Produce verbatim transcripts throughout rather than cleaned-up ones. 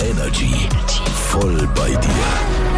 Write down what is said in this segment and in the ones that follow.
Energy. Voll bei dir.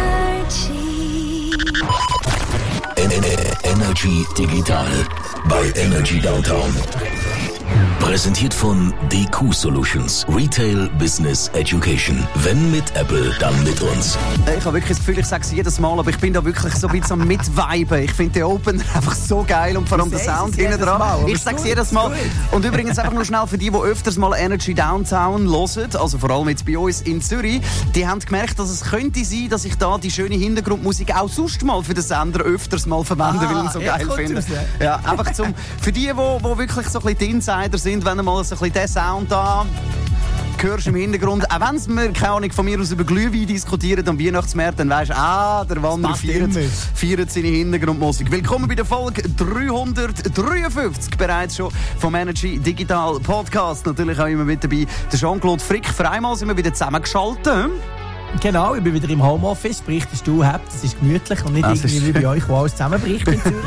Energy Digital bei Energy Downtown. Präsentiert von D Q Solutions. Retail Business Education. Wenn mit Apple, dann mit uns. Ich habe wirklich das Gefühl, ich sage es jedes Mal, aber ich bin da wirklich so ein bisschen am Mitviben. Ich finde den Opener einfach so geil und vor allem der Sound hinten dran. Ich sage es jedes Mal. Und übrigens einfach nur schnell für die, die öfters mal Energy Downtown hören, also vor allem jetzt bei uns in Zürich, die haben gemerkt, dass es könnte sein, dass ich da die schöne Hintergrundmusik auch sonst mal für den Sender öfters mal verwende, ah, weil ich ihn so geil finde. Ja, einfach zum, für die, die, die wirklich so ein bisschen die Insider sind, wenn du mal so ein bisschen den Sound da hörst im Hintergrund, auch wenn wir keine Ahnung von mir aus über Glühwein diskutieren am Weihnachtsmarkt, dann weisst du, ah, der Wanderer feiert, feiert seine Hintergrundmusik. Willkommen bei der Folge dreihundertdreiundfünfzig bereits schon vom Energy Digital Podcast. Natürlich auch immer mit dabei der Jean-Claude Frick. Für einmal sind wir wieder zusammengeschaltet. Genau, ich bin wieder im Homeoffice, berichtest du, das ist gemütlich und nicht das irgendwie wie bei euch, wo alles zusammenbricht in Zürich.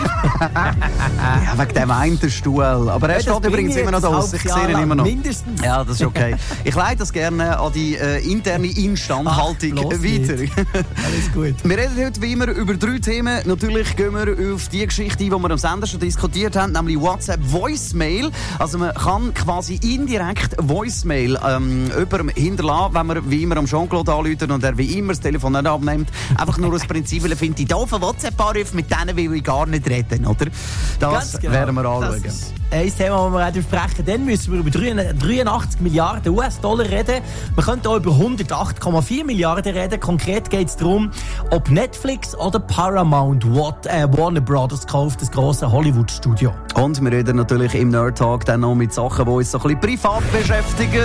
Ja, wegen dem einen Stuhl. Aber er ja, steht übrigens immer noch da aus, ich sehe ihn immer noch. Mindestens. Ja, das ist okay. Ich leite das gerne an die äh, interne Instandhaltung Ach, weiter. Alles gut. Wir reden heute wie immer über drei Themen. Natürlich gehen wir auf die Geschichte, die wir am Sender schon diskutiert haben, nämlich WhatsApp Voicemail. Also man kann quasi indirekt Voicemail ähm, jemandem hinterlassen, wenn man wie immer am Jean-Claude anruft und er wie immer das Telefon nicht abnimmt. Einfach nur aus Prinzip, weil er findet, die doofen WhatsApp-Anrufe, mit denen will ich gar nicht reden, oder? Das genau. werden wir anschauen. Das ist ein Thema, das wir auch besprechen. Dann müssen wir über dreiundachtzig Milliarden U S-Dollar reden. Wir könnten auch über hundertacht Komma vier Milliarden reden. Konkret geht es darum, ob Netflix oder Paramount What, äh, Warner Brothers kauft, das grosse Hollywood-Studio. Und wir reden natürlich im Nerd Talk dann noch mit Sachen, die uns so ein bisschen privat beschäftigen.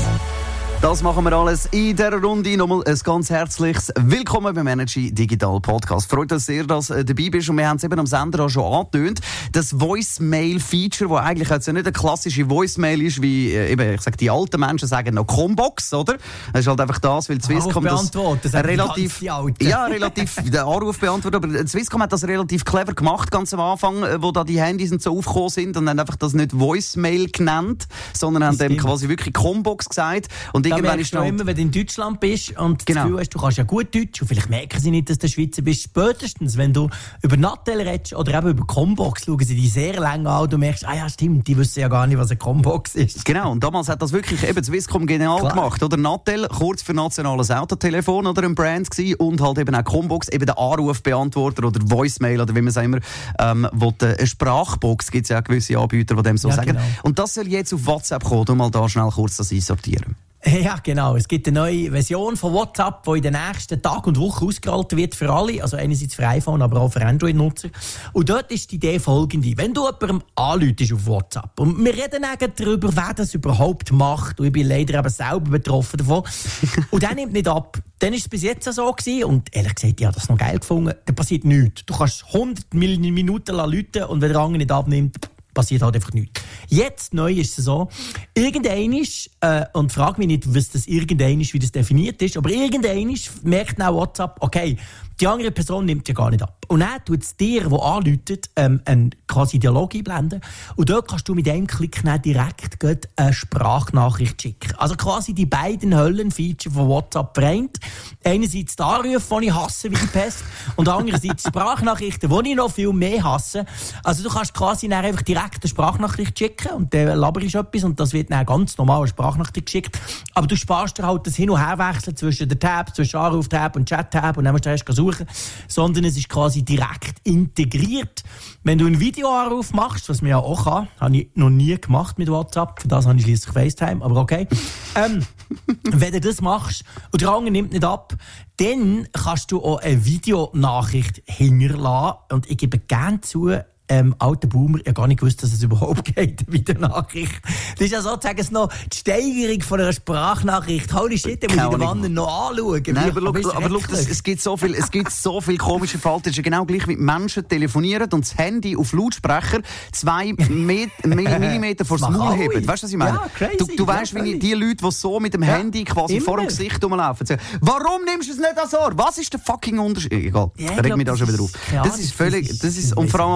Das machen wir alles in dieser Runde. Nochmal ein ganz herzliches Willkommen beim Energy Digital Podcast. Freut uns sehr, dass du dabei bist. Und wir haben es eben am Sender auch schon angetönt. Das Voicemail-Feature, das eigentlich jetzt ja nicht eine klassische Voicemail ist, wie eben, ich sage, die alten Menschen sagen noch Combox, oder? Das ist halt einfach das, weil Swisscom das, das relativ, ja, relativ, der Anruf beantwortet. Aber Swisscom hat das relativ clever gemacht, ganz am Anfang, wo da die Handys so aufgekommen sind und dann einfach das nicht Voicemail genannt, sondern haben dem quasi wirklich Combox gesagt. Und da merkst du halt immer, wenn du in Deutschland bist und genau. das Gefühl hast, du kannst ja gut Deutsch und vielleicht merken sie nicht, dass du Schweizer bist. Spätestens, wenn du über Nattel redest oder eben über Combox, schauen sie dich sehr lange an und du merkst, ah ja stimmt, die wissen ja gar nicht, was eine Combox ist. Genau, und damals hat das wirklich eben Swisscom genial Klar. gemacht. Oder Nattel, kurz für nationales Autotelefon oder ein Brand gewesen, und halt eben auch Combox, eben der Anrufbeantworter oder Voicemail oder wie man es auch immer, ähm, wo die, eine Sprachbox, gibt es ja auch gewisse Anbieter, die dem so ja, sagen. Genau. Und das soll jetzt auf WhatsApp kommen, um mal da schnell kurz das einsortieren. Ja, genau. Es gibt eine neue Version von WhatsApp, die in den nächsten Tagen und Wochen ausgerollt wird für alle. Also einerseits für iPhone, aber auch für Android-Nutzer. Und dort ist die Idee folgende. Wenn du jemandem anrufst auf WhatsApp, und wir reden dann darüber, wer das überhaupt macht, und ich bin leider eben selber betroffen davon, und der nimmt nicht ab, dann war es bis jetzt so gewesen, und ehrlich gesagt, ich habe das noch geil gefunden, dann passiert nichts. Du kannst hundert Minuten läuten und wenn der andere nicht abnimmt, passiert halt einfach nichts. Jetzt neu ist es so, irgendein ist, äh, und frag mich nicht, was das irgendein ist, wie das definiert ist, aber irgendein merkt auch WhatsApp, okay, die andere Person nimmt ja gar nicht ab. Und dann tut es dir, der anruft, ähm, einen quasi Dialog einblenden. Und dort kannst du mit einem Klick direkt eine Sprachnachricht schicken. Also quasi die beiden Höllenfeature von WhatsApp vereint. Einerseits die Anrufe, die ich hasse wie die Pest, und andererseits Sprachnachrichten, die ich noch viel mehr hasse. Also du kannst quasi dann einfach direkt eine Sprachnachricht schicken und dann laberst du etwas und das wird dann ganz normal eine Sprachnachricht geschickt. Aber du sparst dir halt das Hin- und Herwechseln zwischen der Tab, zwischen Anruf-Tab und Chat-Tab und dann musst du erst suchen. Sondern es ist quasi direkt integriert. Wenn du einen Videoanruf machst, was man ja auch kann, habe ich noch nie gemacht mit WhatsApp, für das habe ich schließlich FaceTime, aber okay. ähm, wenn du das machst und der andere nimmt nicht ab, dann kannst du auch eine Videonachricht hinterlassen. Und ich gebe gerne zu, ähm, alter Boomer, ich habe gar nicht gewusst, dass es überhaupt geht, mit der Nachricht. Das ist ja sozusagen noch die Steigerung von einer Sprachnachricht. Holy shit, den muss ich den Mann noch anschauen. Nein, aber schau, aber schau, das, es gibt so viel, es gibt so viel komische Falten. Es ist ja genau gleich, wie Menschen telefonieren und das Handy auf Lautsprecher zwei Met- Millimeter vor das Maul heben. Weißt du, was ich meine? Ja, crazy. Du, du weißt, ja, wie die Leute, die so mit dem ja, Handy quasi immer vor dem Gesicht rumlaufen, sagen, warum nimmst du es nicht ans Ohr? Was ist der fucking Unterschied? Egal, ja, reg mich da schon wieder auf. Ja, das ist völlig, das ist, und vor allem am besten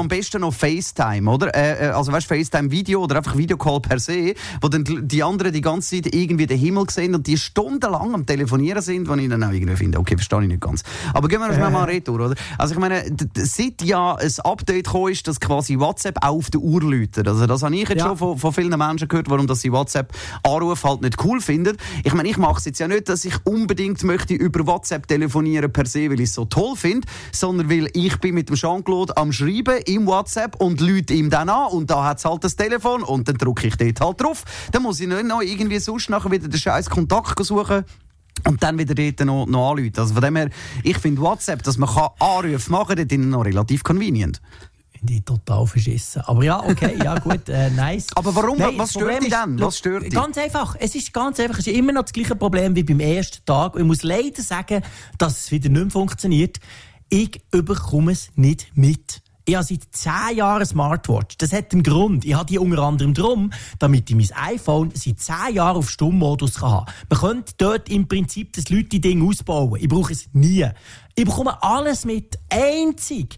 noch FaceTime, oder? Äh, also weißt du, FaceTime-Video oder einfach Videocall per se, wo dann die anderen die ganze Zeit irgendwie den Himmel sehen und die stundenlang am Telefonieren sind, wo ich dann auch irgendwie finde, okay, verstehe ich nicht ganz. Aber gehen wir noch schnell mal retour, oder? Also ich meine, d- d- seit ja ein Update gekommen ist, dass quasi WhatsApp auch auf der Uhr läutet. Also das habe ich jetzt ja. schon von, von vielen Menschen gehört, warum dass sie WhatsApp-Anrufe halt nicht cool finden. Ich meine, ich mache es jetzt ja nicht, dass ich unbedingt möchte über WhatsApp telefonieren per se, weil ich es so toll finde, sondern weil ich bin mit dem Jean-Claude am Schreiben im WhatsApp und lüte ihm dann an und da hat es halt das Telefon und dann drücke ich dort halt drauf. Dann muss ich nicht noch irgendwie sonst nachher wieder den scheiß Kontakt suchen und dann wieder dort noch, noch anrufen. Also von dem her, ich finde WhatsApp, dass man Anrufe machen kann, dort noch relativ convenient. Die total verschissen. Aber ja, okay, ja gut, äh, nice. Aber warum? Nein, was stört dich denn? Was stört dich? Ganz einfach. Es ist ganz einfach. Es ist immer noch das gleiche Problem wie beim ersten Tag. Ich muss leider sagen, dass es wieder nicht mehr funktioniert. Ich überkomme es nicht mit. Ich habe seit zehn Jahren eine Smartwatch. Das hat einen Grund. Ich habe die unter anderem darum, damit ich mein iPhone seit zehn Jahren auf Stummmodus haben kann. Man könnte dort im Prinzip das Leute-Ding ausbauen. Ich brauche es nie. Ich bekomme alles mit. Einzig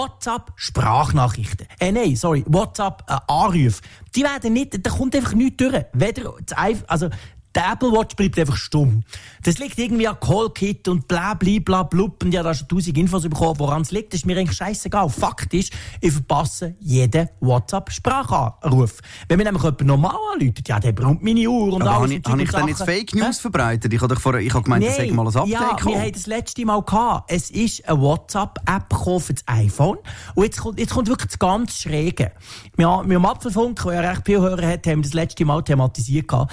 WhatsApp-Sprachnachrichten. Äh, nein, sorry, WhatsApp-Anrufe. Äh, die werden nicht, da kommt einfach nichts durch. Weder das iPhone, also der Apple Watch bleibt einfach stumm. Das liegt irgendwie an Call-Kit und bla bla bla blub. Und ich habe da schon tausend Infos bekommen, woran es liegt. Das ist mir eigentlich scheissegal. Fakt ist, ich verpasse jeden WhatsApp-Sprachanruf. Wenn mir nämlich jemand normal anruft, ja, der braucht meine Uhr und aber alles. Habe ich, hab ich dann jetzt Fake News äh? verbreitet? Ich habe vorher, ich habe gemeint, das sei mal ein Update ja, gekommen. wir haben das letzte Mal gehabt. Es ist eine WhatsApp-App gekommen für das iPhone. Und jetzt kommt, jetzt kommt wirklich das ganz Schräge. Wir, wir am Apfelfunk, der ja recht viele Hörer hat, haben das letzte Mal thematisiert gehabt.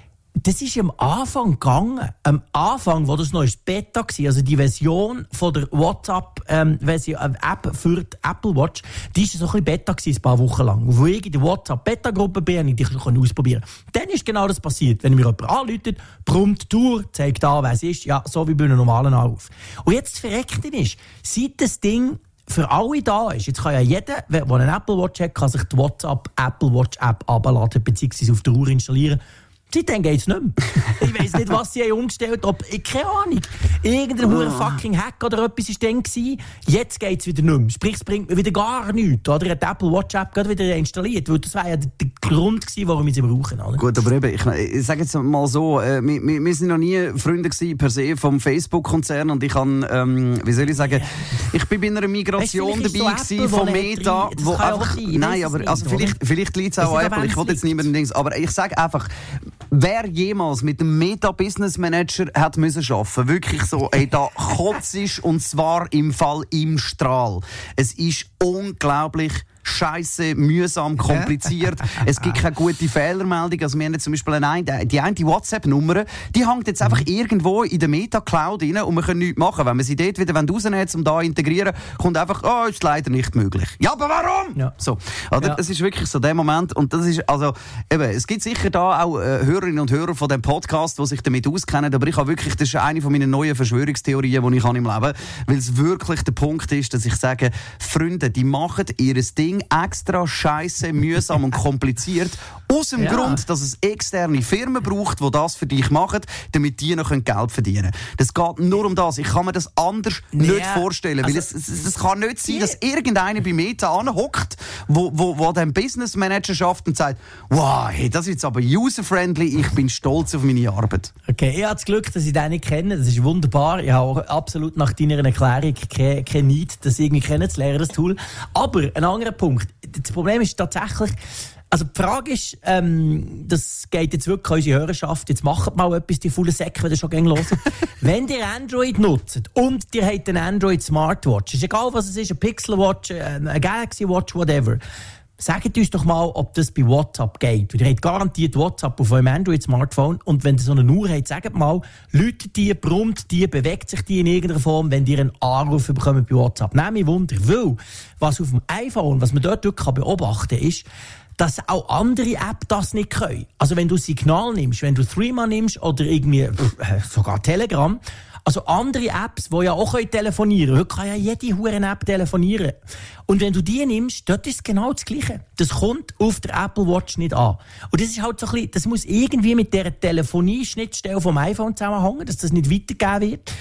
Das ist am Anfang gegangen. Am Anfang, wo das noch ein Beta war, also die Version von der WhatsApp ähm, Version, äh, App für die Apple Watch, die war so ein bisschen Beta gewesen, ein paar Wochen lang. Und wo ich in der WhatsApp-Beta-Gruppe bin, ich die schon ausprobieren. Dann ist genau das passiert. Wenn mir jemand anruft, prompt Tour, zeigt an, wer es ist, ja, so wie bei einem normalen Anruf. Und jetzt das Verreckte ist, seit das Ding für alle da ist, jetzt kann ja jeder, der eine Apple Watch hat, kann sich die WhatsApp Apple Watch App abladen bzw. auf der Uhr installieren. Seitdem geht's nicht mehr. Ich weiss nicht, was sie umgestellt haben. Ich, keine Ahnung. Irgendein oh. fucking Hack oder etwas war dann gewesen. Jetzt geht's wieder nicht mehr. Sprich, es bringt mir wieder gar nichts. Oder hat die Apple Watch App gerade wieder installiert. Weil das war ja der, der Grund gewesen, warum wir sie brauchen. Oder? Gut, aber eben, ich, ich sage jetzt mal so, äh, wir, wir, wir sind noch nie Freunde gewesen, per se vom Facebook-Konzern. Und ich kann, ähm, wie soll ich sagen, ich bin bei einer Migration weißt, dabei so gewesen von Meta. Wo einfach, nein, aber also vielleicht, vielleicht liegt es auch an Apple. Ich wollte jetzt niemanden Dings. Aber ich sage einfach, wer jemals mit einem Meta-Business Manager hat müssen arbeiten, wirklich so, ey, da kotzt und zwar im Fall im Strahl. Es ist unglaublich scheisse, mühsam, kompliziert. Es gibt keine gute Fehlermeldung. Also wir haben jetzt zum Beispiel eine, die eine WhatsApp-Nummer, die hängt jetzt einfach irgendwo in der Meta-Cloud rein und wir können nichts machen. Wenn wir sie dort wieder rausnehmen, um da zu integrieren, kommt einfach, oh, ist leider nicht möglich. Ja, aber warum? Ja. So, oder? Ja. Das ist wirklich so der Moment und das ist, also, eben, es gibt sicher da auch äh, Hörerinnen und Hörer von dem Podcast, die sich damit auskennen, aber ich habe wirklich, das ist eine von meinen neuen Verschwörungstheorien, die ich habe im Leben, weil es wirklich der Punkt ist, dass ich sage, Freunde, die machen ihr Ding extra scheisse, mühsam und kompliziert. Aus dem ja. Grund, dass es externe Firmen braucht, die das für dich machen, damit die noch Geld verdienen können. Das geht nur um das. Ich kann mir das anders ja. nicht vorstellen. Also, weil es, es, es kann nicht sein, dass irgendeiner bei Meta anhockt, wo, wo, wo den Business Manager schafft und sagt, wow, hey, das ist jetzt aber user-friendly, ich bin stolz auf meine Arbeit. Okay, ich habe das Glück, dass ich den nicht kenne. Das ist wunderbar. Ich habe auch absolut nach deiner Erklärung kein, kein Need, das irgendwie kennenzulernen, das Tool. Aber ein anderer Punkt. Das Problem ist tatsächlich, also die Frage ist, ähm, das geht jetzt wirklich an unsere Hörerschaft, jetzt macht mal etwas, die faulen Säcke, wenn ihr schon gerne hören. Wenn ihr Android nutzt und ihr habt eine Android Smartwatch, ist egal was es ist, eine Pixel Watch, eine Galaxy Watch, whatever, sagt uns doch mal, ob das bei WhatsApp geht. Ihr habt garantiert WhatsApp auf eurem Android-Smartphone und wenn ihr so eine Uhr habt, sagt mal, läutet die, brummt die, bewegt sich die in irgendeiner Form, wenn ihr einen Anruf bekommt bei WhatsApp. Nehmt mich Wunder, weil was auf dem iPhone, was man dort wirklich beobachten kann, ist, dass auch andere Apps das nicht können. Also wenn du Signal nimmst, wenn du Threema nimmst oder irgendwie äh, sogar Telegram, also andere Apps, die ja auch telefonieren können. Heute kann ja jede Huren-App telefonieren. Und wenn du die nimmst, dort ist es genau das Gleiche. Das kommt auf der Apple Watch nicht an. Und das ist halt so ein bisschen, das muss irgendwie mit dieser Telefonie-Schnittstelle vom iPhone zusammenhängen, dass das nicht weitergegeben wird.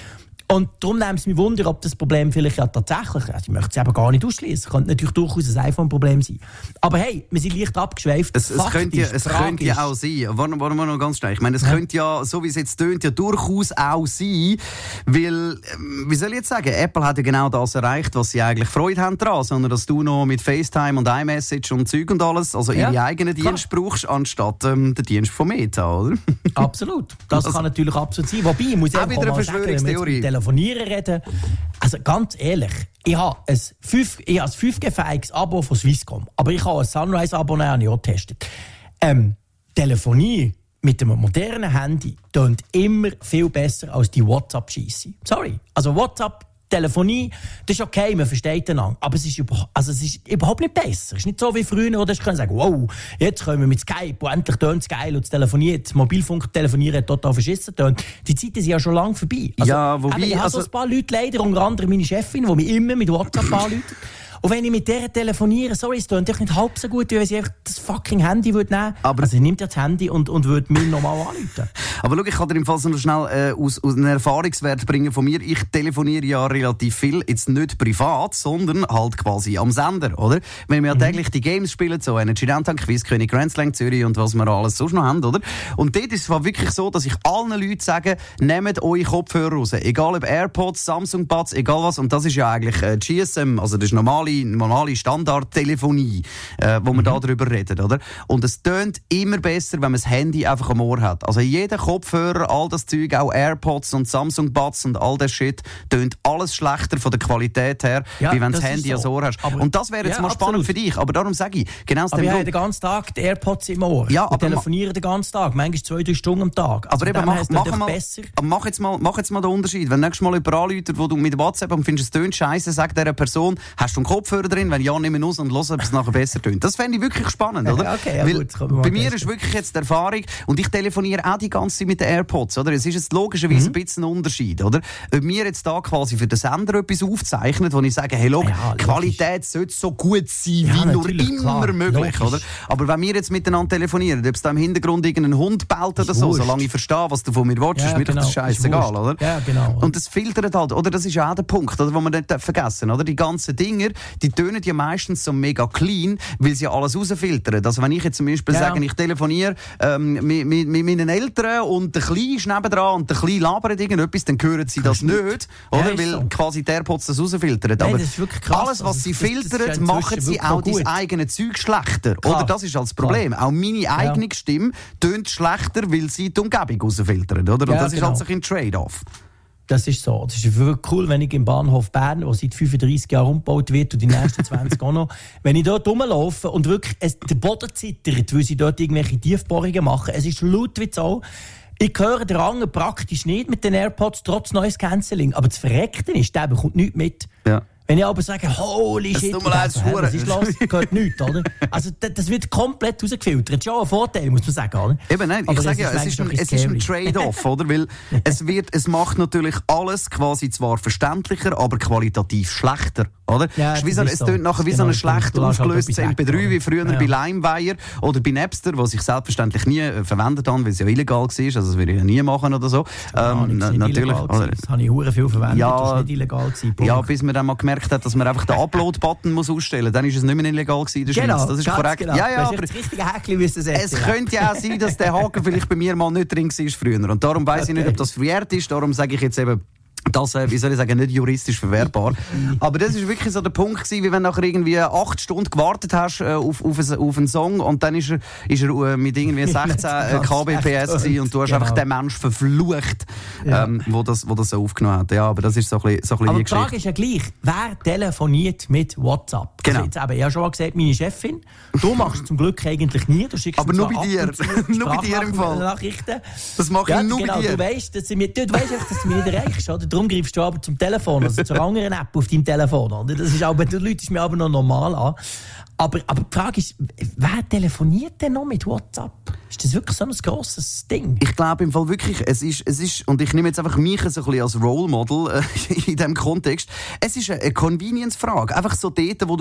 Und darum nehmen es mich Wunder, ob das Problem vielleicht ja tatsächlich, also ich möchte es eben gar nicht ausschließen, könnte natürlich durchaus ein iPhone-Problem sein. Aber hey, wir sind leicht abgeschweift. Es, es, könnte, ja, es könnte ja auch sein, warte, warte mal noch ganz schnell, ich meine, es ja. könnte ja, so wie es jetzt tönt, ja durchaus auch sein, weil, wie soll ich jetzt sagen, Apple hat ja genau das erreicht, was sie eigentlich Freude haben daran, sondern dass du noch mit FaceTime und iMessage und Zeug und alles, also ja, ihre eigenen Dienste brauchst, anstatt ähm, den Dienst von Meta, oder? Absolut. Das also, kann natürlich absolut sein. Wobei, ich muss auch wieder eine mal sagen, wenn wir jetzt mit Telefonieren reden, also ganz ehrlich, ich habe ein fünf G-fähiges Abo von Swisscom, aber ich habe ein Sunrise-Abo auch getestet. Ähm, Telefonie mit einem modernen Handy tönt immer viel besser als die WhatsApp-Scheisse. Sorry. Also WhatsApp, Telefonie, das ist okay, man versteht den an. Aber es ist, über, also es ist überhaupt nicht besser. Es ist nicht so wie früher, wo du sagen können, wow, jetzt können wir mit Skype, wo endlich tönt es geil und das Telefonieren, das Mobilfunk telefonieren total verschissen tönt. Die Zeiten sind ja schon lange vorbei. Also, ja, wobei, ich habe also, so ein paar Leute, leider unter anderem meine Chefin, die mich immer mit WhatsApp anruft. Und wenn ich mit der telefoniere, sorry, es tönt nicht halb so gut, wie wenn sie einfach das fucking Handy würde nehmen würde. Also ich nehme das Handy und, und würde mir normal anrufen. Aber schau, ich kann dir im Fall so noch schnell äh, aus, aus einem Erfahrungswert bringen von mir. Ich telefoniere ja relativ viel, jetzt nicht privat, sondern halt quasi am Sender, oder? Wenn wir ja täglich die Games spielen, so Energy Downtown, Quizkönig, Grand Slam Zürich und was wir alles sonst noch haben, oder? Und dort ist es wirklich so, dass ich allen Leuten sage, nehmt eure Kopfhörer raus. Egal ob AirPods, Samsung Buds, egal was. Und das ist ja eigentlich äh, G S M, also das ist normale normale Standardtelefonie, äh, wo wir mhm. da drüber reden, oder? Und es tönt immer besser, wenn man das Handy einfach am Ohr hat. Also jeder Kopfhörer, all das Zeug, auch AirPods und Samsung Buds und all das Shit, tönt alles schlechter von der Qualität her, ja, wie wenn du das Handy so. ans Ohr hast. Aber, und das wäre jetzt ja, mal spannend absolut. für dich, aber darum sage ich, genau aus dem Grund. Ich habe den ganzen Tag die AirPods im Ohr. Ja, ich telefoniere den ganzen Tag, manchmal zwei, drei Stunden am Tag. Also aber eben, mach, mach, mal, besser. mach, jetzt mal, mach jetzt mal den Unterschied. Wenn nächstes Mal jemand anruft, wo du mit WhatsApp und findest, es tönt scheiße, sag dieser Person, hast du einen Kopfhörer drin? Wenn ja, nimm ihn aus und los, ob es nachher besser tönt. Das fände ich wirklich spannend, oder? Okay, ja, Weil gut, bei mir ist wirklich jetzt die Erfahrung, und ich telefoniere auch die ganze Zeit mit den AirPods, oder? Es ist jetzt logischerweise mhm. ein bisschen ein Unterschied, oder? Ob wir jetzt da quasi für den Sender etwas aufzeichnen, wo ich sage, hey, look, ja, Qualität sollte so gut sein, ja, wie nur immer klar, möglich, logisch. oder? Aber wenn wir jetzt miteinander telefonieren, ob es da im Hintergrund irgendein Hund bellt oder so, wurscht. Solange ich verstehe, was du von mir willst, ja, ist mir genau. das scheißegal, oder? Ja, genau. Und das filtert halt, oder? Das ist ja auch der Punkt, oder? Den wir nicht vergessen, oder? Die ganzen Dinger, die tönen ja meistens so mega clean, weil sie ja alles rausfiltern. Also wenn ich jetzt zum Beispiel ja. sage, ich telefoniere ähm, mit, mit, mit meinen Eltern und der Kleine ist nebendran und der Kleine labert irgendetwas, dann hören sie das nicht, oder? Ja, weil so. quasi die AirPods das rausfiltern. Nein, aber das ist wirklich krass. alles, was also, sie das, filtern, das machen sie auch dein eigenes Zeug schlechter. Klar. Oder? Das ist halt das Problem. Klar. Auch meine eigene ja. Stimme tönt schlechter, weil sie die Umgebung rausfiltern. Oder? Und ja, das genau. ist halt so ein Trade-off. Das ist so. Das ist wirklich cool, wenn ich im Bahnhof Bern, der seit fünfunddreissig Jahren umgebaut wird und die nächsten zwanzig auch noch, wenn ich dort rumlaufe und wirklich es, der Boden zittert, weil sie dort irgendwelche Tiefbohrungen machen. Es ist laut wie so. Ich höre den Rang praktisch nicht mit den AirPods, trotz neues Cancelling. Aber das Verreckte ist, der bekommt nichts mit. Ja. Wenn ich aber sage, holy shit, das was ist los? Gehört nichts, oder? Also, das wird komplett rausgefiltert. Das ist schon ein Vorteil, muss man sagen, oder? Eben, nein, aber ich sage ja, es ist ein, es ist ein Trade-off, oder? Weil es wird, es macht natürlich alles quasi zwar verständlicher, aber qualitativ schlechter, oder? Ja, es so, es so. tönt nachher wie genau, so ein schlecht aufgelöstes halt M P drei, wie früher ja. bei LimeWire oder bei Napster, was ich selbstverständlich nie äh, verwendet habe, weil es ja illegal war, also das würde ich ja nie machen oder so. Ähm, ja, natürlich. Oder? Das habe ich hure viel verwendet, ja, das war nicht illegal gewesen, ja, bis man dann mal gemerkt hat, dass man einfach den Upload-Button muss ausstellen muss. Dann ist es nicht mehr illegal gewesen in der genau, Schweiz. Das ist korrekt. Genau. Ja, ja, aber das richtige Häkchen müssen setzen. Es könnte ja auch sein, dass der Haken vielleicht bei mir mal nicht drin war früher. Und darum weiss okay. ich nicht, ob das verjährt ist. Darum sage ich jetzt eben, das, äh, wie soll ich sagen, nicht juristisch verwertbar. Aber das ist wirklich so der Punkt gewesen, wie wenn du nachher irgendwie acht Stunden gewartet hast äh, auf, auf, ein, auf einen Song und dann ist er, ist er äh, mit irgendwie sechzehn Kbps gewesen und du hast genau. einfach den Mensch verflucht, ja. ähm, wo, das, wo das so aufgenommen hat. Ja, aber das ist so ein bisschen, so ein bisschen aber die die Frage ist ja gleich, wer telefoniert mit WhatsApp? Genau. Also jetzt eben, ich habe schon mal gesagt, meine Chefin, du machst es zum Glück eigentlich nie, du schickst aber nur bei dir, nur bei dir im Fall. Nachrichten. Das mache ich ja, nur genau, bei dir. Du weißt, dass du, mir, du, du weißt einfach, dass du mich nicht erreichst, oder? Darum greifst du aber zum Telefon, also zur anderen App auf deinem Telefon. Oder? Das ist aber, du läutest mir aber noch normal an. Aber, aber die Frage ist, wer telefoniert denn noch mit WhatsApp? Ist das wirklich so ein grosses Ding? Ich glaube im Fall wirklich, es ist, es ist, und ich nehme jetzt einfach mich so ein bisschen als Role Model äh, in diesem Kontext, es ist eine Convenience-Frage. Einfach so dort, wo du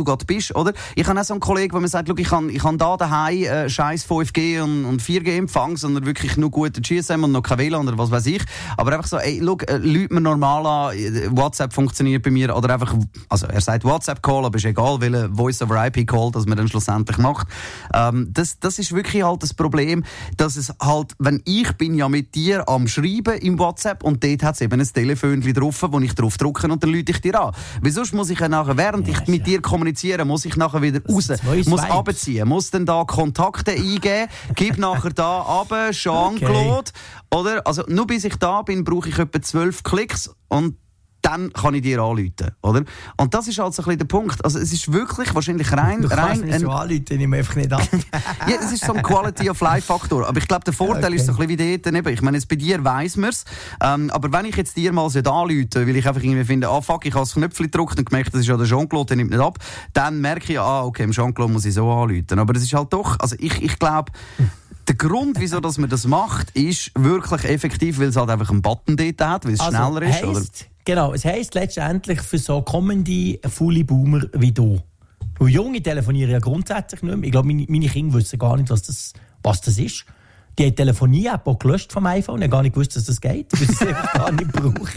gerade bist, oder? Ich habe auch so einen Kollegen, der mir sagt, ich habe ich da daheim äh, scheiß fünf G und, und vier G Empfang, sondern wirklich nur guten G S M und noch kein W L A N oder was weiß ich. Aber einfach so, ey, schau, äh, Leute mir normal an, WhatsApp funktioniert bei mir, oder einfach, also er sagt WhatsApp-Call, aber ist egal, welcher Voice-over-I P-Call, das man dann schlussendlich macht. Ähm, das, das ist wirklich halt das Problem, dass es halt, wenn ich bin ja mit dir am Schreiben im WhatsApp und dort hat es eben ein Telefon drauf, wo ich drauf drücke und dann rufe ich dir an. Weil sonst muss ich ja nachher, während ja, ich mit ja. dir kommuniziere, muss ich nachher wieder raus, muss runterziehen, muss dann da Kontakte eingeben, gib nachher da runter, Jean-Claude, okay. Oder? Also nur bis ich da bin, brauche ich etwa zwölf Klicks und dann kann ich dir anrufen, oder? Und das ist halt so ein bisschen der Punkt. Also es ist wirklich wahrscheinlich rein... Du kannst rein mich so anrufen, ich nehme einfach nicht an. Ja, es ist so ein Quality-of-Life-Faktor. Aber ich glaube, der Vorteil okay. ist so ein bisschen wie dort. Ich meine, jetzt bei dir weiss man es. Ähm, aber wenn ich jetzt dir mal anrufe, weil ich einfach irgendwie finde, ah fuck, ich habe das Knöpfchen gedrückt und gemerkt, das ist ja der Jean-Claude, der nimmt nicht ab, dann merke ich, ah okay, im Jean-Claude muss ich so anrufen. Aber es ist halt doch... Also ich, ich glaube... Der Grund, wieso dass man das macht, ist wirklich effektiv, weil es halt einfach einen Button dort hat, weil es also schneller ist. Heisst, oder? Genau, es heisst letztendlich für so kommende Fully Boomer wie du. Weil Junge telefonieren ja grundsätzlich nicht mehr. Ich glaube, meine, meine Kinder wissen gar nicht, was das, was das ist. Die haben die Telefonie-App auch gelöscht vom iPhone, haben gar nicht gewusst, dass das geht, weil sie es einfach gar nicht brauchen.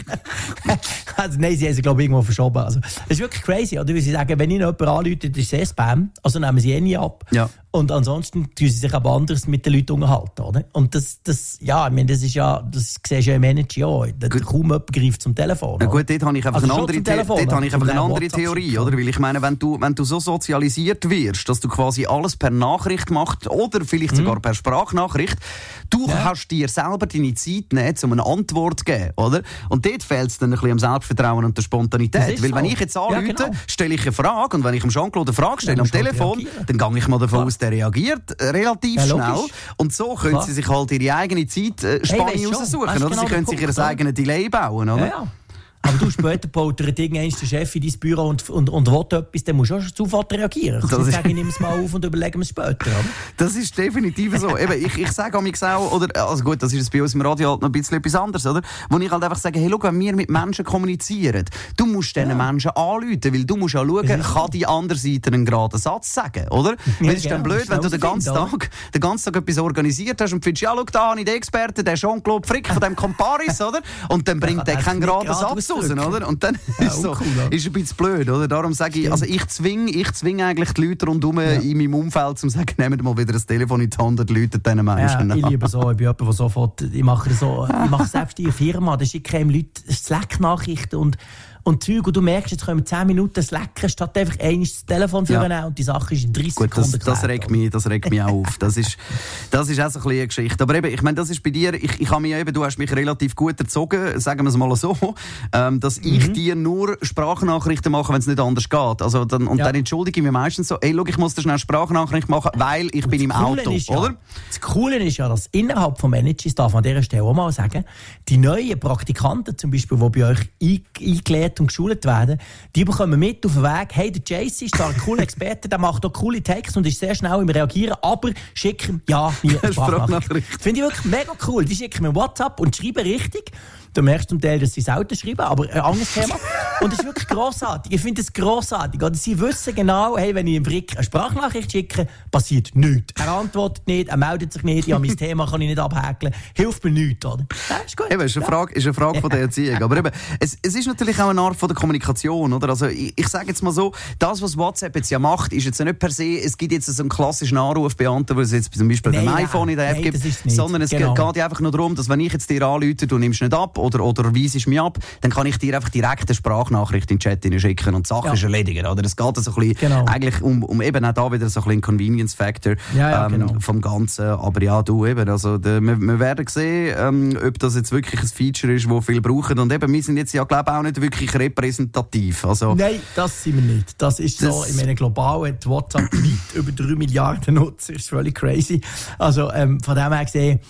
Also, nein, sie haben sie, glaube ich, irgendwo verschoben. Also, das ist wirklich crazy, oder? Weil sie sagen, wenn ihnen jemand anruft, ist es eh Spam, also nehmen sie eh nie ab. Ja. Und ansonsten tun sie sich aber anders mit den Leuten unterhalten, oder? Und das, das, ja, ich meine, das ist ja, das siehst du ja im Energy auch. Kaum jemand greift zum Telefon. Na gut, dort habe ich einfach also eine andere, Telefon, dort habe ich einfach eine andere Theorie, oder? Weil ich meine, wenn du, wenn du so sozialisiert wirst, dass du quasi alles per Nachricht machst, oder vielleicht mhm. sogar per Sprachnachricht, du ja. hast dir selber deine Zeit nicht, um eine Antwort zu geben, oder? Und dort fehlt es dann ein bisschen am Selbstvertrauen und der Spontanität. Weil so. Wenn ich jetzt anrufe, ja, genau. stelle ich eine Frage, und wenn ich dem Jean-Claude eine Frage stelle ja, am Telefon, reagieren. Dann gehe ich mal davon ja. aus, der reagiert relativ ja, schnell. Und so können Klar. sie sich halt ihre eigene Zeitspanne hey, raussuchen. Oder? Genau sie können sich ihr eigenes Delay bauen, oder? Ja, ja. Aber du, später poltert irgendwann der Chef in dein Büro und, und, und will etwas, dann musst du auch sofort reagieren. Ich kann sagen, nimm es mal auf und überlegen wir es später. Oder? Das ist definitiv so. Eben, ich, ich sage am auch, oder, also gut, das ist bei uns im Radio halt noch ein bisschen etwas anderes, oder? Wo ich halt einfach sage, hey, schau, wenn wir mit Menschen kommunizieren, du musst diesen ja. Menschen anrufen, weil du musst ja schauen, kann die andere Seite einen geraden Satz sagen, oder? Ja, weil es ist dann blöd, wenn du den ganzen, Tag, den ganzen Tag etwas organisiert hast und findest, ja, schau, da habe ich den Experten, den Jean-Claude Frick von dem Comparis, oder? Und dann bringt der keinen geraden Satz raus, oder? Und dann ja, ist es so, cool, ist ein bisschen blöd, oder? Darum sage ich, also ich zwinge ich zwing eigentlich die Leute rundherum ja. in meinem Umfeld, um zu sagen, nehmt mal wieder das Telefon in die Hand und läutet diesen Menschen ja, ich liebe so, ich bin jemand, der sofort, ich mache so, ich mache selbst in der Firma, da schicke ich Leute Slack-Nachrichten und und Zeug, und du merkst, jetzt können wir zehn Minuten slacken, statt einfach einmal das Telefon führen ja. und die Sache ist in dreißig Gut, Sekunden das, das regt mich, das regt mich auch auf. Das ist, das ist auch so ein bisschen eine Geschichte. Aber eben, ich meine, das ist bei dir, ich, ich habe mich eben, du hast mich relativ gut erzogen, sagen wir es mal so, ähm, dass mhm. ich dir nur Sprachnachrichten mache, wenn es nicht anders geht. Also dann, und ja. dann entschuldige ich mich meistens so, ey, schau, ich muss dir schnell Sprachnachricht machen, weil ich und bin im Auto, ja, oder? Das Coole ist ja, dass innerhalb von Managers, darf man an dieser Stelle auch mal sagen, die neuen Praktikanten zum Beispiel, die bei euch eingelehrt und geschult werden, die bekommen mit auf den Weg, hey, der Jace ist da ein cooler Experte, der macht auch coole Takes und ist sehr schnell im Reagieren, aber schicken ja nie eine Sprachnachricht. Das finde ich wirklich mega cool. Die schicken mir WhatsApp und schreiben richtig. Du merkst zum Teil, dass sie selten schreiben, aber ein anderes Thema. Und das ist wirklich grossartig. Ich finde das grossartig. Oder sie wissen genau, hey, wenn ich dem Frick eine Sprachnachricht schicke, passiert nichts. Er antwortet nicht, er meldet sich nicht, ja, mein Thema kann ich nicht abhäkeln. Hilft mir nichts, oder? Ja, ist gut. Eben, ist eine Frage, ist eine Frage von der Erziehung. Aber eben, es, es ist natürlich auch eine Art von der Kommunikation, oder? Also, ich, ich sage jetzt mal so, das, was WhatsApp jetzt ja macht, ist jetzt nicht per se, es gibt jetzt so einen klassischen Anrufbeamten, weil es jetzt zum Beispiel beim iPhone in der App nein, gibt, sondern es genau. geht ja einfach nur darum, dass wenn ich jetzt dir anrufe, du nimmst nicht ab, oder, oder weisest mich ab, dann kann ich dir einfach direkt eine Sprachnachricht in den Chat schicken und die Sache ja. ist erledigt. Oder? Es geht so ein bisschen genau. eigentlich um, um eben auch da wieder so ein bisschen Convenience Factor ja, ja, ähm, genau. vom Ganzen. Aber ja, du eben, also de, wir, wir werden sehen, ähm, ob das jetzt wirklich ein Feature ist, das viele brauchen. Und eben, wir sind jetzt ja, glaube ich, auch nicht wirklich repräsentativ. Also, nein, das sind wir nicht. Das ist das so, ich meine, global hat WhatsApp weit über drei Milliarden Nutzer, ist völlig crazy. Also ähm, von dem her gesehen,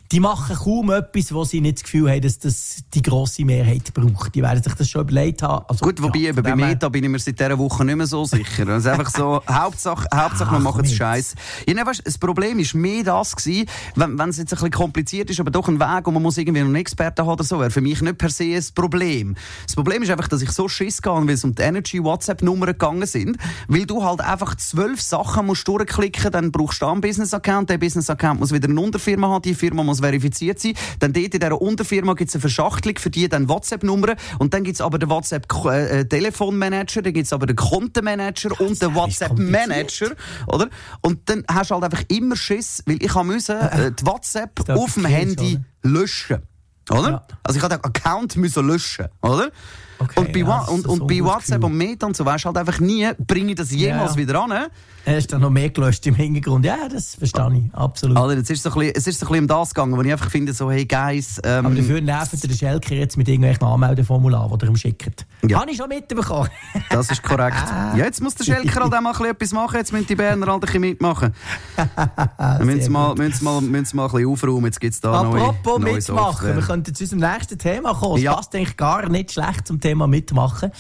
die machen kaum etwas, wo sie nicht das Gefühl haben, dass das die grosse Mehrheit braucht. Die werden sich das schon überlegt haben. Also, gut, wobei ja, eben bei Meta bin ich mir seit dieser Woche nicht mehr so sicher. Es ist einfach so, Hauptsache, Hauptsache wir machen es Scheiß. Ja, ne, weißt, das Problem war mehr das gewesen, wenn, wenn es jetzt ein bisschen kompliziert ist, aber doch ein Weg und man muss irgendwie einen Experten haben oder so, wäre für mich nicht per se ein Problem. Das Problem ist einfach, dass ich so Schiss gehe, weil es um die Energy-WhatsApp-Nummern gegangen sind, weil du halt einfach zwölf Sachen musst durchklicken, dann brauchst du einen Business-Account, der Business-Account muss wieder eine Unterfirma haben, die Firma muss verifiziert sein, dann dort in dieser Unterfirma gibt es eine Verschachtelung für die dann WhatsApp-Nummern und dann gibt es aber den WhatsApp-Telefonmanager, dann gibt es aber den Kontenmanager und den WhatsApp-Manager, oder? Und dann hast du halt einfach immer Schiss, weil ich musste äh, die WhatsApp auf dem Handy löschen, oder? Ja. Also ich musste den Account müssen löschen, oder? Okay, und bei, ja, und, und bei WhatsApp und Meta und so weisst halt einfach nie, bringe ich das jemals ja. wieder an. Er ist dann noch mehr gelöscht im Hintergrund. Ja, das verstehe ich, absolut. Also, jetzt ist es, so ein bisschen, es ist so ein bisschen um das gegangen, wo ich einfach finde, so, hey, Guys... Ähm, aber dafür nervt der Schelker jetzt mit irgendwelchen Anmeldeformularen, die er ihm schickt. Ja. Habe ich schon mitbekommen. Das ist korrekt. Ja, jetzt muss der Schelker halt auch mal etwas machen, jetzt müssen die Berner halt ein bisschen mitmachen. Dann müssen sie mal, müssen mal, müssen mal ein bisschen aufräumen, jetzt gibt es da neue Apropos neue mitmachen, Software. Wir könnten zu unserem nächsten Thema kommen. Es ja. passt eigentlich gar nicht schlecht zum Thema mitmachen.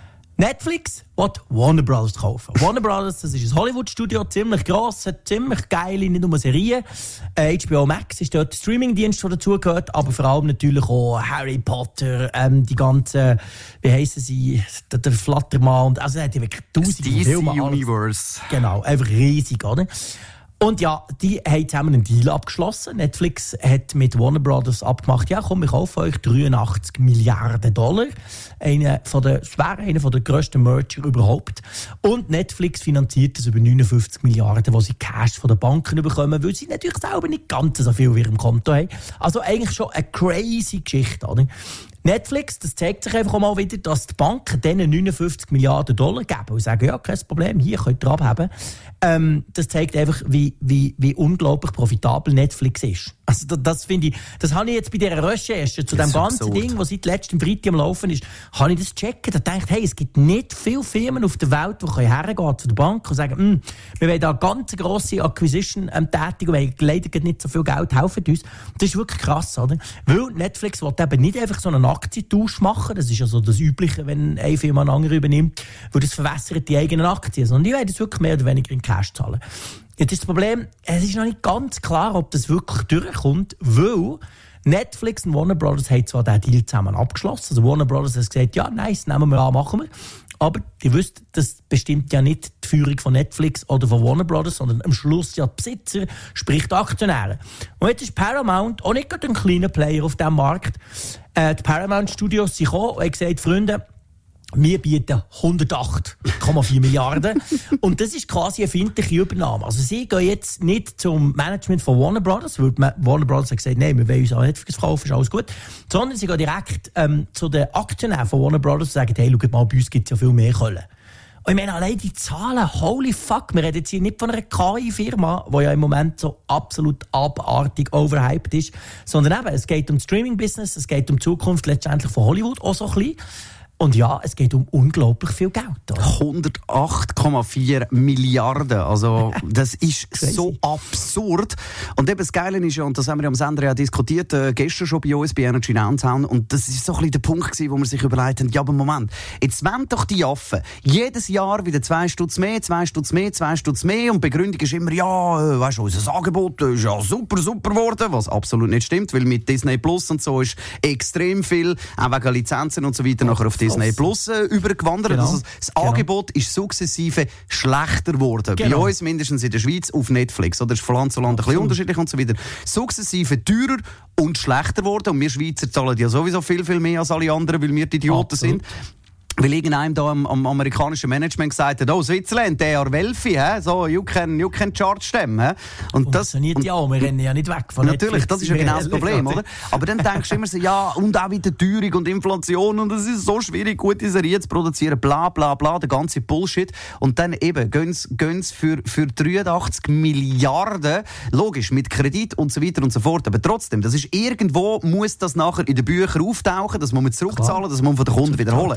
Netflix will Warner Brothers kaufen. Warner Brothers, das ist ein Hollywood-Studio, ziemlich gross, hat ziemlich geile, nicht nur Serien. Äh, H B O Max ist dort der Streaming-Dienst, der dazugehört, aber vor allem natürlich auch Harry Potter, ähm, die ganzen, wie heissen sie, der, der Flattermann, also er hat wirklich tausende Filme. D C Universe. Genau, einfach riesig, oder? Und ja, die haben zusammen einen Deal abgeschlossen. Netflix hat mit Warner Brothers abgemacht, ja komm, ich kaufe euch dreiundachtzig Milliarden Dollar. Einer von der, es wäre einer der grössten Merger überhaupt. Und Netflix finanziert das über neunundfünfzig Milliarden, die sie Cash von den Banken bekommen, weil sie natürlich selber nicht ganz so viel auf ihrem Konto haben. Also eigentlich schon eine crazy Geschichte, oder? Netflix, das zeigt sich einfach auch mal wieder, dass die Banken denen neunundfünfzig Milliarden Dollar geben und sagen, ja, kein Problem, hier könnt ihr abheben. Ähm, das zeigt einfach, wie, wie, wie unglaublich profitabel Netflix ist. Also das, das finde ich, das habe ich jetzt bei dieser Recherche zu dem ganzen absurd. Ding, das seit letztem Freitag am Laufen ist, habe ich das gecheckt und dachte, hey, es gibt nicht viele Firmen auf der Welt, die hergehen können zu der Bank und sagen, wir wollen da eine ganz grosse Acquisition ähm, tätigen, weil leider nicht so viel Geld helfen uns. Das ist wirklich krass, oder? Weil Netflix will eben nicht einfach so einen Aktientausch machen, das ist ja so das Übliche, wenn eine Firma eine andere übernimmt, weil das verwässert die eigenen Aktien, sondern die werden es wirklich mehr oder weniger in Cash zahlen. Jetzt ist das Problem, es ist noch nicht ganz klar, ob das wirklich durchkommt, weil Netflix und Warner Brothers haben zwar diesen Deal zusammen abgeschlossen, also Warner Brothers hat gesagt, ja, nice, nehmen wir an, machen wir. Aber ihr wisst, das bestimmt ja nicht die Führung von Netflix oder von Warner Brothers, sondern am Schluss ja die Besitzer, sprich die Aktionäre. Und jetzt ist Paramount auch nicht gerade ein kleiner Player auf diesem Markt. Äh, die Paramount Studios sind gekommen und haben gesagt, Freunde, wir bieten hundertacht Komma vier Milliarden. Und das ist quasi eine findliche Übernahme. Also sie gehen jetzt nicht zum Management von Warner Brothers, weil Warner Brothers hat gesagt, nein, wir wollen uns auch Netflix verkaufen, ist alles gut. Sondern sie gehen direkt ähm, zu den Aktionären von Warner Brothers und sagen, hey, schaut mal, bei uns gibt es ja viel mehr Kohle. Und ich meine, allein die Zahlen, holy fuck, wir reden jetzt hier nicht von einer K I-Firma, die ja im Moment so absolut abartig overhyped ist, sondern eben, es geht um das Streaming-Business, es geht um die Zukunft letztendlich von Hollywood, auch so ein bisschen. Und ja, es geht um unglaublich viel Geld. Oder? hundertacht Komma vier Milliarden. Also, das ist so absurd. Und eben das Geile ist ja, und das haben wir ja am Sender ja diskutiert, äh, gestern schon bei uns, bei Energy Downtown. Und das ist so ein bisschen der Punkt gewesen, wo wir sich überlegt haben, ja, aber Moment, jetzt wollen doch die Affen jedes Jahr wieder zwei Stutz mehr, zwei Stutz mehr, zwei Stutz mehr. Und die Begründung ist immer, ja, äh, weißt du, unser Angebot ist ja super, super geworden. Was absolut nicht stimmt, weil mit Disney Plus und so ist extrem viel, auch wegen Lizenzen und so weiter, nachher auf Disney Plus äh, übergewandert. Genau. Also das genau. Angebot ist sukzessive schlechter geworden. Genau. Bei uns, mindestens in der Schweiz, auf Netflix. Oder ist von Land zu Land ein bisschen unterschiedlich und so weiter. Sukzessive teurer und schlechter geworden. Und wir Schweizer zahlen ja sowieso viel, viel mehr als alle anderen, weil wir die Idioten Absolut. sind. Weil irgendeinem da am, am amerikanischen Management gesagt hat, oh, Switzerland, der are wealthy, he? So, you can, you can charge them. He? Und, und das nicht ja, wir rennen ja nicht weg von Natürlich, Netflix, das ist ja genau das Problem, oder? Aber dann denkst du immer so, ja, und auch wieder Teuerung und Inflation und es ist so schwierig, gute Serien zu produzieren, bla, bla, bla, der ganze Bullshit. Und dann eben, gehen sie für, für dreiundachtzig Milliarden, logisch, mit Kredit und so weiter und so fort. Aber trotzdem, das ist irgendwo, muss das nachher in den Büchern auftauchen, das muss man zurückzahlen, Klar. das muss man von den Kunden wiederholen. Also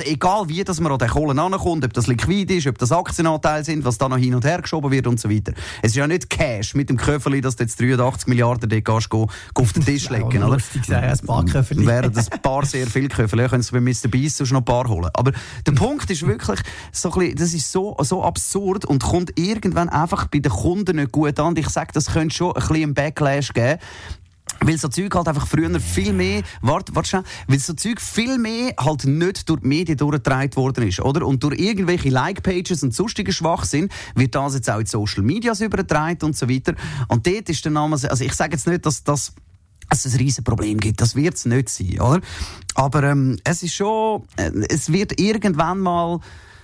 Also egal wie dass man an den Kohlen ankommt, ob das liquid ist, ob das Aktienanteile sind, was da noch hin und her geschoben wird und so weiter. Es ist ja nicht Cash mit dem Köfferli, dass du jetzt dreiundachtzig Milliarden dort gehst, go, go auf den Tisch legen. Ja, oder? Lustig sein, ein paar Köfferli. Wären das ein paar sehr viele Köfferli, können Sie bei Mister Beast sonst noch ein paar holen. Aber der Punkt ist wirklich, so ein bisschen, das ist so, so absurd und kommt irgendwann einfach bei den Kunden nicht gut an. Und ich sage, das könnte schon ein bisschen einen Backlash geben. Weil so Zeug halt einfach früher viel mehr, warte, warte schnell, weil so Zeug viel mehr halt nicht durch die Medien durchgetragen worden ist, oder? Und durch irgendwelche Like-Pages und sonstigen Schwachsinn wird das jetzt auch in Social Medias übertragen und so weiter. Und dort ist der Name, also ich sage jetzt nicht, dass das dass es ein riesen Problem gibt. Das wird es nicht sein, oder? Aber ähm, es ist schon, äh, es wird irgendwann mal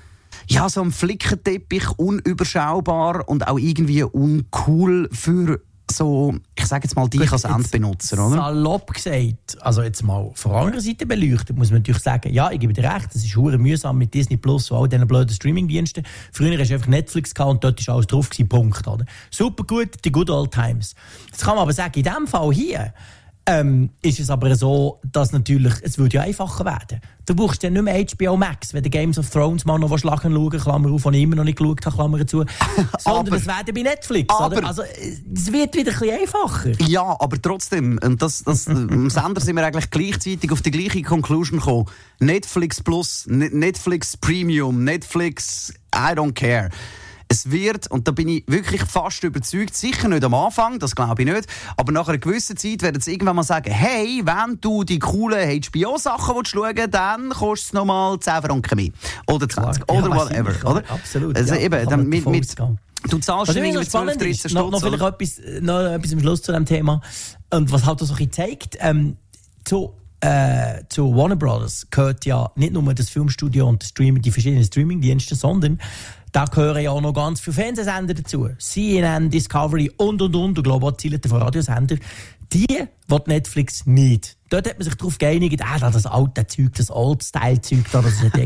ja, so ein Flickenteppich unüberschaubar und auch irgendwie uncool für so, ich sage jetzt mal, dich als Endbenutzer, oder? Salopp gesagt, also jetzt mal von anderer Seite beleuchtet, muss man natürlich sagen, ja, ich gebe dir recht, es ist verdammt mühsam mit Disney Plus und all diesen blöden Streamingdiensten. Früher hast du einfach Netflix gehabt und dort war alles drauf gewesen, Punkt, oder? Super gut, die good old times. Jetzt kann man aber sagen, in diesem Fall hier, Ähm, ist es aber so, dass natürlich, es würde ja einfacher werden. Du brauchst ja nicht mehr H B O Max, wenn du Games of Thrones mal noch lachen schauen, Klammer auf, und ich immer noch nicht geschaut habe, Klammer zu, sondern es werden bei Netflix, aber, oder? Also, es wird wieder ein bisschen einfacher. Ja, aber trotzdem, und das, das, am Sender sind wir eigentlich gleichzeitig auf die gleiche Conclusion gekommen. Netflix Plus, Netflix Premium, Netflix, I don't care. Es wird, und da bin ich wirklich fast überzeugt, sicher nicht am Anfang, das glaube ich nicht, aber nach einer gewissen Zeit werden sie irgendwann mal sagen, hey, wenn du die coolen H B O-Sachen schauen willst, dann kostet es nochmal zehn Franken mehr. Oder zwanzig, Klar. oder Ja, whatever. sicher, oder? Absolut. Also ja, eben, dann mit, mit, du zahlst dann irgendwie zwölf, dreizehn noch, noch vielleicht etwas, noch etwas am Schluss zu dem Thema. Und was halt so ein bisschen zeigt, ähm, zu, äh, zu Warner Brothers gehört ja nicht nur das Filmstudio und das Stream, die verschiedenen Streamingdienste, sondern da gehören ja auch noch ganz viele Fernsehsender dazu. C N N, Discovery und, und, und. Ich glaube auch die von Radiosender. Die will Netflix nicht. Dort hat man sich darauf geeinigt, ah, das alte Zeug, das Old-Style-Zeug, da, das ist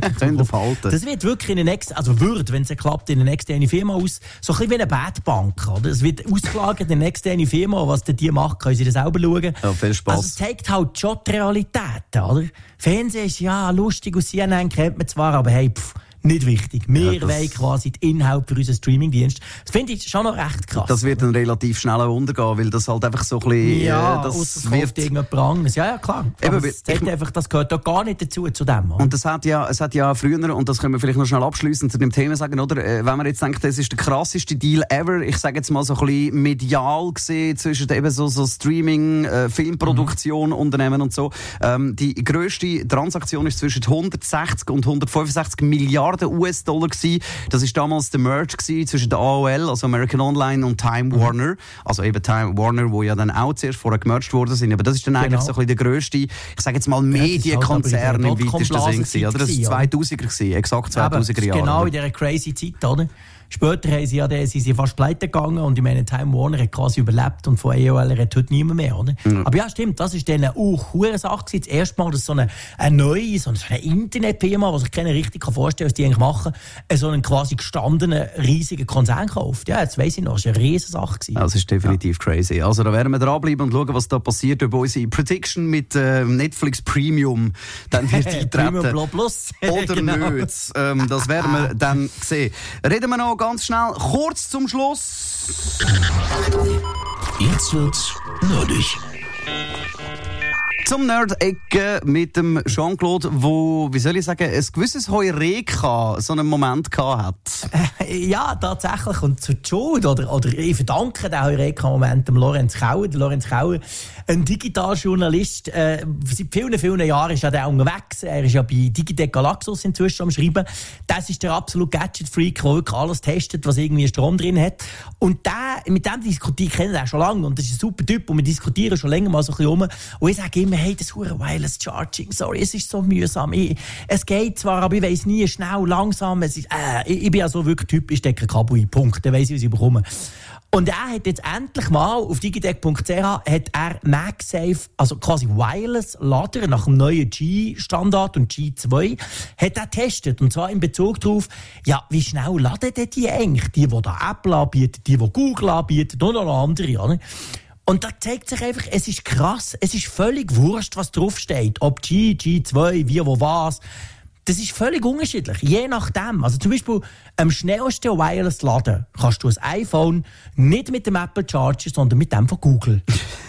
das wird wirklich in eine nächste, also wird, wenn es klappt, in eine externe Firma aus, so ein bisschen wie eine Badbank, oder? Es wird ausgelagert in eine externe Firma, was die macht, können sie das selber schauen. Ja, viel Spaß. Also es zeigt halt schon die Realität, oder? Fernsehen ist ja lustig, und C N N kennt man zwar, aber hey, pff, nicht wichtig. Wir ja, wollen quasi die Inhalte für unseren Streamingdienst. Das finde ich schon noch recht krass. Das wird dann relativ schnell untergehen, weil das halt einfach so ein bisschen... Ja, äh, das wird irgendjemand anderes. Ja, ja, klar. Eben, das, zeigt einfach, das gehört da gar nicht dazu, zu dem. Oder? Und das hat ja, es hat ja früher, und das können wir vielleicht noch schnell abschliessend zu dem Thema sagen, oder? Wenn man jetzt denkt, das ist der krasseste Deal ever, ich sage jetzt mal so ein bisschen medial gesehen, zwischen eben so, so Streaming, äh, Filmproduktion, mhm. Unternehmen und so. Ähm, die grösste Transaktion ist zwischen hundertsechzig und hundertfünfundsechzig Milliarden U S-Dollar gewesen. Das war damals der Merge gewesen zwischen der A O L, also American Online, und Time Warner. Also eben Time Warner, wo ja dann auch zuerst vorher gemerged worden sind. Aber das ist dann eigentlich genau. so ein bisschen der grösste, ich sage jetzt mal, Medienkonzern im weitesten Sinn. Oder? Das war zweitausender gewesen, exakt zweitausender Jahre. Genau in dieser crazy Zeit, oder? Später haben sie ja den, sie sind fast pleite gegangen, und ich meine, Time Warner hat quasi überlebt und von A O L hat heute niemand mehr, oder? Mhm. Aber ja, stimmt, das ist dann eine hohe Sache gewesen. Das erste Mal, dass so eine, eine neue, so eine Internetfirma, die sich keiner richtig vorstellen kann, was die eigentlich machen, so einen quasi gestandenen, riesigen Konzern kauft. Ja, jetzt weiss ich noch, das war eine riesige Sache gewesen. Das ist definitiv ja. crazy. Also da werden wir dranbleiben und schauen, was da passiert über unsere Prediction mit äh, Netflix Premium. Dann wird eintreten. Premium Plus. Oder genau. nicht. Ähm, das werden wir dann sehen. Reden wir noch ganz schnell, kurz zum Schluss. Jetzt wird's nerdig. Zum Nerd-Ecke mit dem Jean-Claude, wo, wie soll ich sagen, ein gewisses Heureka so einen Moment gehabt hat. Ja, tatsächlich. Und zur Schuld, oder, oder ich verdanke den Heureka-Moment dem Lorenz Kauer. Der Lorenz Kauer, ein Digitaljournalist, äh, seit vielen, vielen Jahren ist er da unterwegs. Er ist ja bei Digitec Galaxus inzwischen am Schreiben. Das ist der absolute Gadget-Freak, der wirklich alles testet, was irgendwie Strom drin hat. Und der, mit dem diskutiere ich, kenne ihn schon lange. Und das ist ein super Typ. Und wir diskutieren schon länger mal so ein bisschen rum. Und ich sage immer, hey, das hure Wireless Charging, sorry, es ist so mühsam. Ich, es geht zwar, aber ich weiss nie, schnell, langsam. Es ist, äh, ich, ich bin ja so wirklich Typ, ich stecke ein Kabel in, Punkt. Dann weiss ich, was ich bekomme. Und er hat jetzt endlich mal auf digitec punkt c h hat er MagSafe, also quasi Wireless Lader nach dem neuen G-Standard und G zwei, hat er getestet. Und zwar in Bezug darauf, ja, wie schnell laden denn die eigentlich? Die, die da Apple anbieten, die, die Google anbieten und noch andere, oder? Und da zeigt sich einfach, es ist krass, es ist völlig wurscht, was draufsteht. Ob G, G zwei, wie, wo, was. Das ist völlig unterschiedlich, je nachdem. Also zum Beispiel am schnellsten Wireless laden kannst du ein iPhone nicht mit dem Apple Charger, sondern mit dem von Google.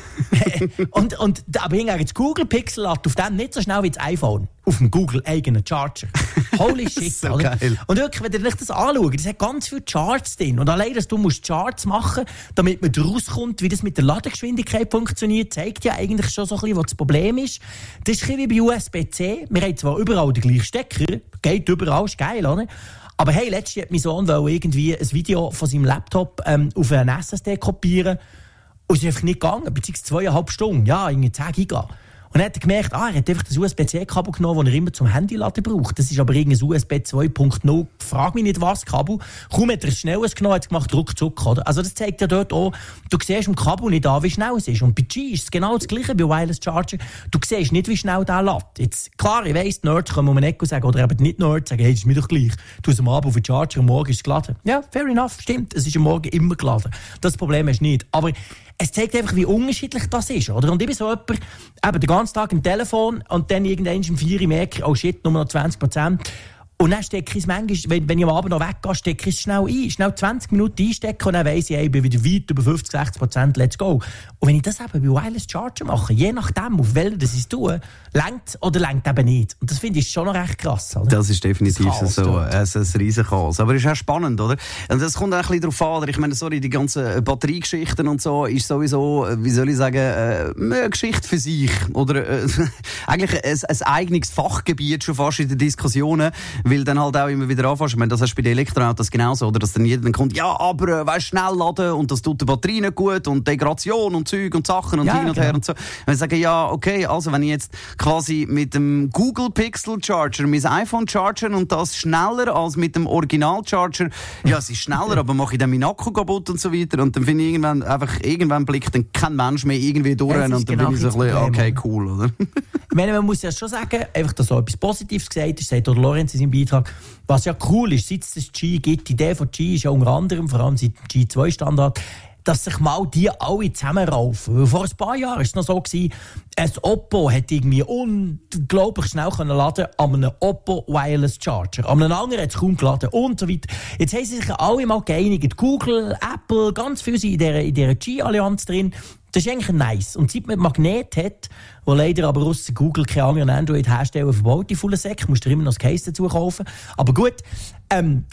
und, und, aber hingegen das Google Pixel lädt auf dem nicht so schnell wie das iPhone. Auf dem Google eigenen Charger. Holy shit. So oder? Geil. Und wirklich, wenn ihr euch das anschaut, das hat ganz viele Charts drin. Und allein, dass du musst Charts machen musst, damit man rauskommt, wie das mit der Ladegeschwindigkeit funktioniert, zeigt ja eigentlich schon so ein bisschen, was das Problem ist. Das ist ein bisschen wie bei U S B C. Wir haben zwar überall den gleichen Stecker, geht überall, ist geil, oder? Aber hey, letztens hat mein Sohn irgendwie ein Video von seinem Laptop ähm, auf einen S S D kopieren. Und es ist einfach nicht gegangen, beziehungsweise zweieinhalb Stunden, ja, irgendwie zehn Giga. Und dann hat er gemerkt, ah, er hat einfach das U S B C Kabel genommen, das er immer zum Handyladen braucht. Das ist aber irgendein U S B zwei Punkt null, frag mich nicht was, Kabel. Kaum hat er es schnelles genommen, hat es gemacht, ruckzuck, oder? Also das zeigt ja dort auch, du siehst im Kabel nicht an, wie schnell es ist. Und bei G ist es genau das Gleiche, bei Wireless Charger. Du siehst nicht, wie schnell der lädt. Jetzt, klar, ich weiss, Nerds kommen um den Ecke sagen, oder eben nicht Nerds sagen, hey, das ist mir doch gleich. Du hast am Abend auf den Charger, am Morgen ist es geladen. Ja, fair enough, stimmt, es ist am Morgen immer geladen. Das Problem ist nicht. Aber es zeigt einfach, wie unterschiedlich das ist, oder? Und ich bin so jemand, eben den ganzen Tag im Telefon und dann irgendwann um vier Uhr merke, oh shit, nur noch zwanzig Prozent. Und dann stecke ich es manchmal, wenn, wenn ich am Abend noch weggehe, stecke ich es schnell ein. Schnell zwanzig Minuten einstecken und dann weiss ich, hey, ich bin wieder weit über fünfzig, sechzig Prozent, let's go. Und wenn ich das eben bei Wireless Charger mache, je nachdem, auf welcher das ich tue, längt oder längt eben nicht. Und das finde ich schon noch recht krass, oder? Das ist definitiv das Chaos, so, ein, ein riesen Chaos. Aber es ist auch spannend, oder? Und das kommt auch ein bisschen darauf an, oder? Ich meine, sorry, die ganzen Batteriegeschichten und so ist sowieso, wie soll ich sagen, äh, eine Geschichte für sich. Oder äh, eigentlich ein, ein eigenes Fachgebiet schon fast in den Diskussionen, weil dann halt auch immer wieder anfasst. Ich meine, das hast du bei den Elektroautos genauso, oder? Dass dann jeder dann kommt, ja, aber äh, weißt, schnell laden und das tut der Batterie nicht gut und Degradation und Zeug und Sachen und ja, hin und genau. her und so. Und ich sage, ja, okay, also wenn ich jetzt quasi mit dem Google Pixel Charger mein iPhone charger und das schneller als mit dem Original Charger, ja, es ist schneller, aber mache ich dann meinen Akku kaputt und so weiter und dann finde ich irgendwann, einfach, irgendwann blickt dann kein Mensch mehr irgendwie durch ja, und dann genau bin ich so ein bisschen, okay, cool, oder? Ich meine, man muss ja schon sagen, einfach, dass so etwas Positives gesagt ist, sagt Lorenz in seinem Beitrag, was ja cool ist, seit es das G gibt, die Idee von G ist ja unter anderem, vor allem seit dem G zwei Standard, dass sich mal die alle zusammenraufen. Vor ein paar Jahren war es noch so gewesen, ein Oppo hat irgendwie unglaublich schnell können laden an einem Oppo Wireless Charger. An einem anderen hat es kaum geladen und so weiter. Jetzt haben sie sich alle mal geeinigt. Google, Apple, ganz viele sind in dieser, in dieser G-Allianz drin. Das ist eigentlich nice. Und seit man Magnet hat, wo leider aber ausser Google keine anderen Android-Hersteller verbaut, die vollen Säcke, musst du immer noch das Case dazu kaufen. Aber gut, ähm,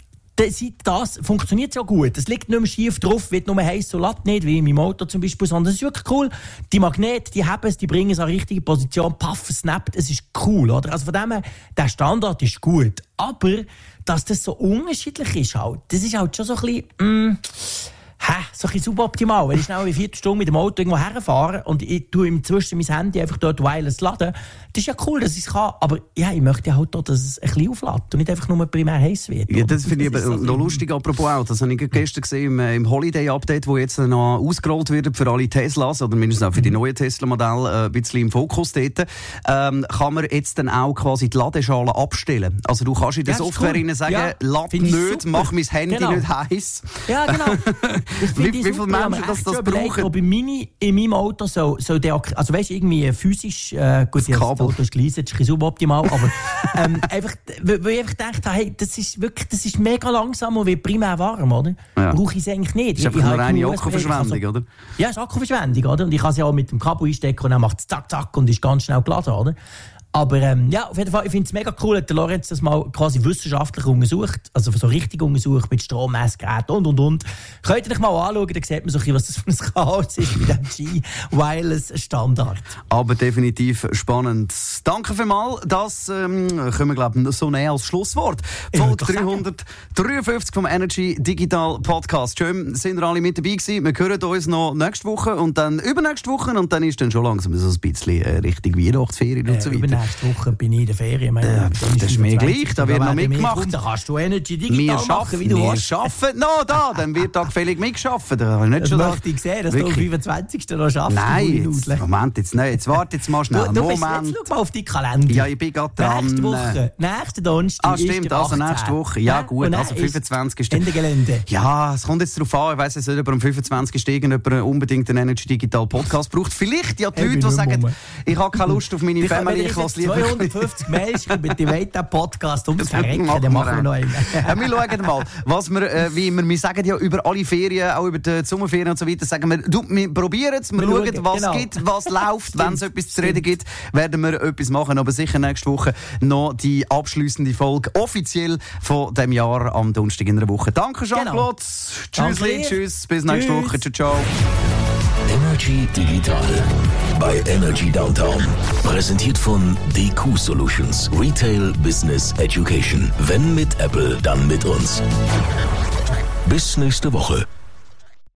das funktioniert so gut. Es liegt nicht mehr schief drauf, wird nur heiß so latt nicht, wie in meinem Auto zum Beispiel, sondern es ist wirklich cool. Die Magnete, die haben es, die bringen es an die richtige Position, paff, es snappt, es ist cool, oder? Also von dem her, der Standard ist gut. Aber, dass das so unterschiedlich ist halt, das ist halt schon so ein bisschen, mm, hä, so ein bisschen suboptimal. Wenn ich schnell eine Viertelstunde mit dem Auto irgendwo herfahre und ich tue inzwischen mein Handy einfach dort wireless laden, das ist ja cool, dass ich es kann, aber ja, ich möchte halt auch, dass es ein bisschen auflädt und nicht einfach nur primär heiß wird. Ja, das finde ich aber noch lustig, apropos auch. Das habe ich gestern gesehen im, im Holiday-Update, wo jetzt noch ausgerollt wird für alle Teslas oder mindestens auch für die neuen Tesla-Modelle äh, ein bisschen im Fokus dort. Ähm, kann man jetzt dann auch quasi die Ladeschale abstellen. Also du kannst in der ja, Software cool. sagen, ja, lad nicht, mach mein Handy genau. nicht heiß. Ja, genau. wie wie viele Menschen das, das brauchen? Ob in, Mini, in meinem Auto so, so der, also weißt, irgendwie physisch, äh, gut, das Auto ist gleich, das ist ein bisschen suboptimal, aber ähm, einfach, weil ich einfach dachte, hey, das ist wirklich, das ist mega langsam und wird primär warm, oder? Ja. Brauche ich es eigentlich nicht. Das ist einfach nur eine Akkuverschwendung, also, oder? Ja, es ist Akkuverschwendung, oder? Und ich kann es ja auch mit dem Kabel einstecken und dann macht es zack, zack und ist ganz schnell geladen, oder? Aber ähm, ja, auf jeden Fall, ich finde es mega cool, dass der Lorenz das mal quasi wissenschaftlich untersucht, also so richtig untersucht mit Strommessgeräten und und und. Könnt ihr euch mal anschauen, dann sieht man so ein bisschen, was das für ein Chaos ist mit dem G-Wireless-Standard. Aber definitiv spannend. Danke vielmals, das ähm, können wir, glaube ich, so nehmen als Schlusswort. Folge dreihundertdreiundfünfzig vom Energy Digital Podcast. Schön, sind wir alle mit dabei gewesen. Wir hören uns noch nächste Woche und dann übernächste Woche und dann ist dann schon langsam so ein bisschen äh, Richtung Weihnachtsferien äh, und so weiter. Nächste Woche bin ich in der Ferien. Meine, äh, das ist mir gleich, da wird noch mitgemacht. Da kannst du Energy Digital wir machen, wie du wir willst. Wir arbeiten noch da, dann wird da gefällig mitgearbeitet. Da nicht das schon möchte da. Ich sehen, dass wirklich? Du am fünfundzwanzigsten noch schaffst. Nein, jetzt, Moment, jetzt nicht. Jetzt warte jetzt mal schnell. Du, du Moment. Bist, jetzt schau mal auf die Kalender. Ja, ich bin gerade dran. Nächste Woche, nächste Donnerstag. Ah, stimmt, also nächste Woche. Ja, gut, also fünfundzwanzigsten Ende Gelände. Ja, es kommt jetzt darauf an. Ich weiss jetzt nicht, ob am fünfundzwanzigsten irgendjemand unbedingt einen Energy Digital Podcast braucht. Vielleicht ja die hey, Leute, die sagen, ich habe keine Lust auf meine Family, ich lasse das lieber zweihundertfünfzig Mails schreiben, die wollen den Podcast ums Verrecken, dann machen wir noch einen. Ja, wir schauen mal, was wir, äh, wie immer, wir sagen ja über alle Ferien, auch über die Sommerferien und so weiter, sagen wir, du, wir probieren es, wir, wir schauen, schauen, was genau. gibt, was läuft, wenn es etwas zu reden gibt, werden wir etwas machen, aber sicher nächste Woche noch die abschliessende Folge offiziell von diesem Jahr am Donnerstag in einer Woche. Danke, Jean-Claude. Genau. Tschüss, tschüss, bis nächste Woche. Ciao, ciao. Energy Digital bei Energy Downtown. Präsentiert von D Q Solutions. Retail Business Education. Wenn mit Apple, dann mit uns. Bis nächste Woche.